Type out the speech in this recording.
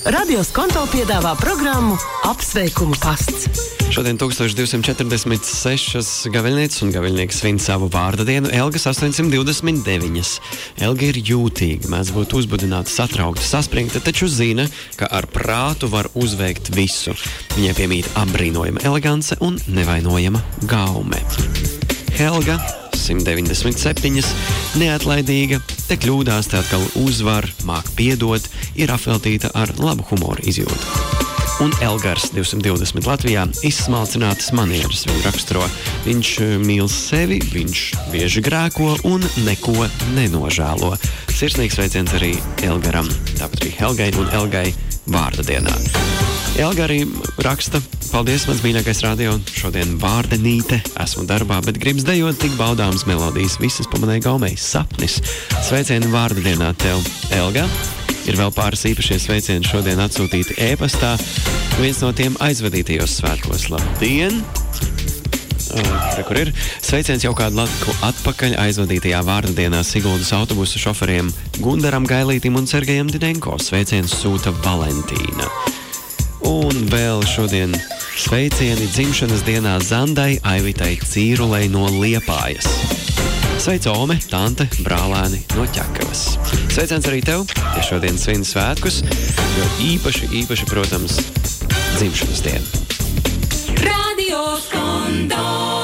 Radio Skonto piedāvā programmu Apsveikumu pasts. Šodien 1246 gaviļnieces un gaviļnieki svin savu vārda dienu, Elgas 829. Elga ir jūtīga, mēdz būt uzbudināta, satraukta, saspringta, taču zina, ka ar prātu var uzveikt visu. Viņai piemīt apbrīnojama elegance un nevainojama gaume. Helga 197, neatlaidīga, te kļūdās, te atkal uzvar, māk piedot, ir apveltīta ar labu humoru izjūtu. Un Elgars 220 Latvijā izsmalcinātas manieres viņu raksturo. Viņš mīl sevi, viņš bieži grēko un neko nenožēlo. Sirsnīgs sveiciens arī Elgaram, tāpat arī Helgai un Elgai vārda dienā. Elga arī raksta: paldies, mans mīļākais radio, šodien vārdenīte, esmu darbā, bet gribas dejot tik baudāmas melodijas, visas pamanēja gaumei sapnis. Sveicieni vārda dienā tev, Elga. Ir vēl pāris īpašie sveicieni šodien atsūtīti e-pastā. Viens no tiem aizvadītajos svētkos. Labdien! Kur ir? Sveiciens jau kādu laiku atpakaļ aizvadītajā vārda dienā Siguldas autobusu šoferiem Gundaram Gailītim un Sergejam Didenko. Sveiciens sūta Valentīna. Un vēl šodien sveicieni dzimšanas dienā Zandai Aivitai Cīrulei no Liepājas. Sveic Ome, tante, brālēni no Ķekavas. Sveiciens arī tev, ja šodien svin svētkus, jo īpaši, protams, dzimšanas diena. Radio Skonto.